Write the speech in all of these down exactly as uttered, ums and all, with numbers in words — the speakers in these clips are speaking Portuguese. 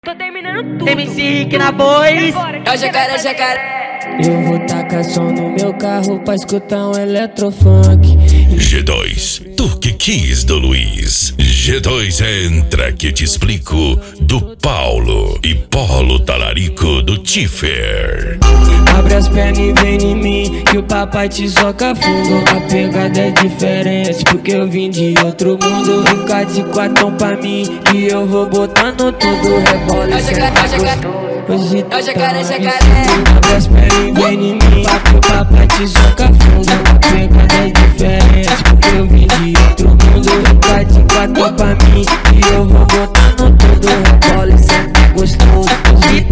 Tô terminando tudo. M C Rick na voz. É o jacaré, jacaré. Eu vou tacar som no meu carro pra escutar um eletrofunk. G dois, tu que quis do Luiz. G dois entra que te explico do Paulo e Polo Talarico do Tiffer. Abre as pernas e vem em mim que o papai te soca fundo. A pegada é diferente porque eu vim de outro mundo. Fica de quatão pra mim que eu vou botando tudo. Rebola e senta gostoso. Hoje É o jacaré, jacaré. Abre as pernas e vem em mim que o papai te soca fundo. A pegada é diferente porque eu vim de outro mundo. Fica de quatão pra mim que eu vou botando tudo. Rebola e senta gostoso. Hoje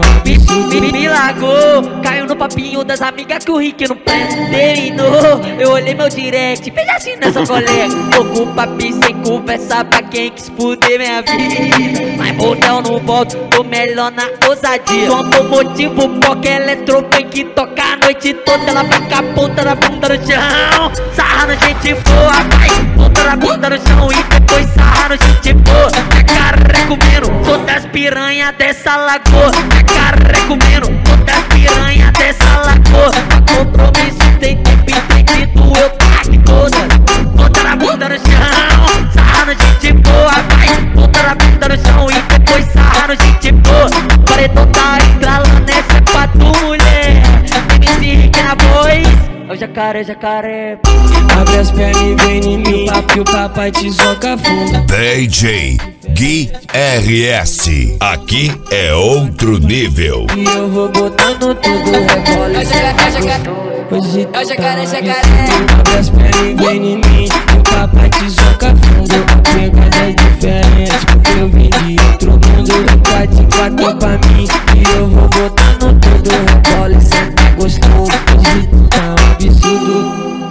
Me, me, me largou, caiu no papinho das amigas que o Rick não terminou. Eu olhei meu direct, veja assim nessa colega. Tô com o papi sem conversa pra quem quis fuder minha vida. Mas motel não volto, tô melhor na ousadia. Só por motivo qualquer eletrofunk toca a noite toda. Ela vai com a ponta da bunda no chão, sarrando gente boa, vai. Ponta da bunda no chão e depois sarrando gente boa. É carré comendo todas as piranhas dessa lagoa. É carré comendo todas as piranhas dessa lagoa. Pra compromisso tem tempo e tem que doer o toda. Ponta da bunda no chão, sarrando gente boa, vai. Ponta da bunda no chão e depois sarrando gente boa. Paredão tá estralando, essa é pra tu, mulher. M C Rick na voz. É o jacaré, jacaré. Abre as pernas e vem em mim que o papai te soca fundo. D J Gui R S. Aqui é outro nível. E eu vou botando tudo. Rebola e senta gostoso. Hoje É o jacaré, jacaré. Abre as pernas e vem em mim que o papai te soca fundo. A pegada é diferente porque eu vim de outro mundo. Fica de quatro pra mim e eu vou botando tudo. Rebola e senta gostoso. Hoje tá um absurdo.